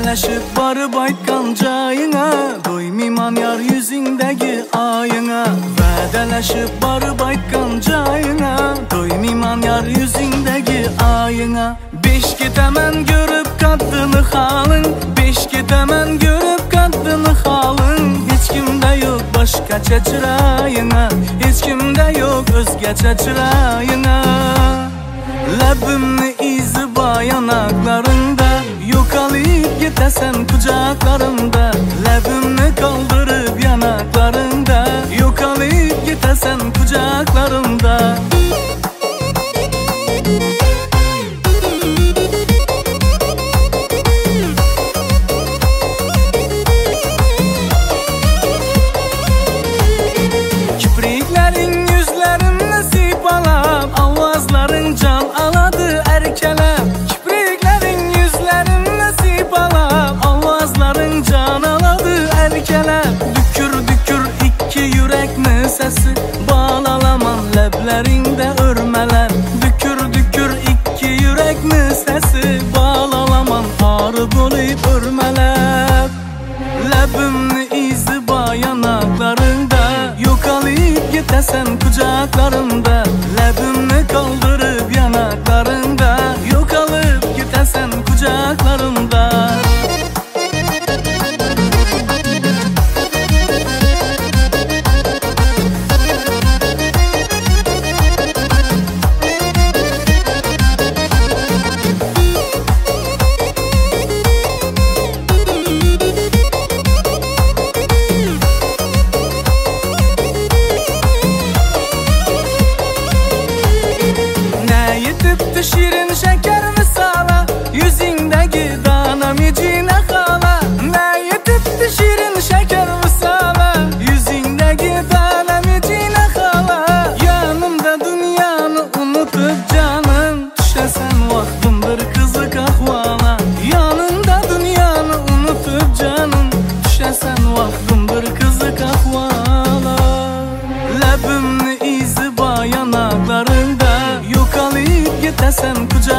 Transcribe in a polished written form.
Vədələşib barıb aytqan cayına, doymayman yar yüzündəki ayına. Vədələşib barıb aytqan cayına, doymayman yar yüzündəki ayına. Beş ketəmən görüb qaddını xalın, beş ketəmən görüb qaddını xalın. Heç kimdə yox başqaça çırayına, heç kimdə yox özgəçə çırayına. Ləbimni izba yanaqlarında, yoxalayıb getəsən kucaqlarımda. Ləbimni qaldırıb yanaqlarında, yoxalayıb getəsən kucaqlarımda. Kipriklərin yüzlərimlə sipalab, avazların can aladı ərkələb. Kipriklərin yüzlərimlə sipalab, avazların can aladı ərkələb. Dükür dükür iki yürəkmi səsi, balalaman ləblərində örmələr. Dükür dükür iki yürəkmi səsi, balalaman arıb olub örmələr. Ləbimni izba yanaqlarında, yoxalayıb getəsən kucaqlarımda. Ləbimni qaldırıb yanaqlarında, yoxalıb getəsən kucaqlarımda. Yetibdi şirin şeker misala, yüzündeki danamicine xala. Ne yetibdi şirin şeker misala, yüzündeki danamicine xala. Yanımda dünyanı unutup canım, düşesen vaxtımdır kızık ahvala. Yanımda dünyanı unutup canım, düşesen vaxtımdır kızık ahvala. Ləbimni izba yanaqlarında, yoxalayıb getəsən kucaqlarımda.